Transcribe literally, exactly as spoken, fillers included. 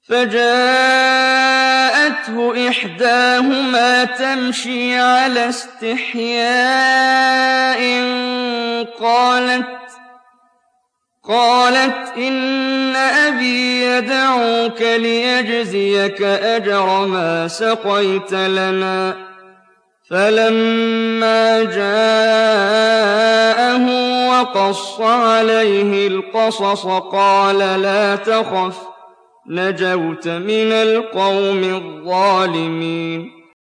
فجاءته إحداهما تمشي على استحياء قالت قالت إن أبي يدعوك ليجزيك أجر ما سقيت لنا. فلما جاءه وقص عليه القصص قال لا تخف نجوت من القوم الظالمين.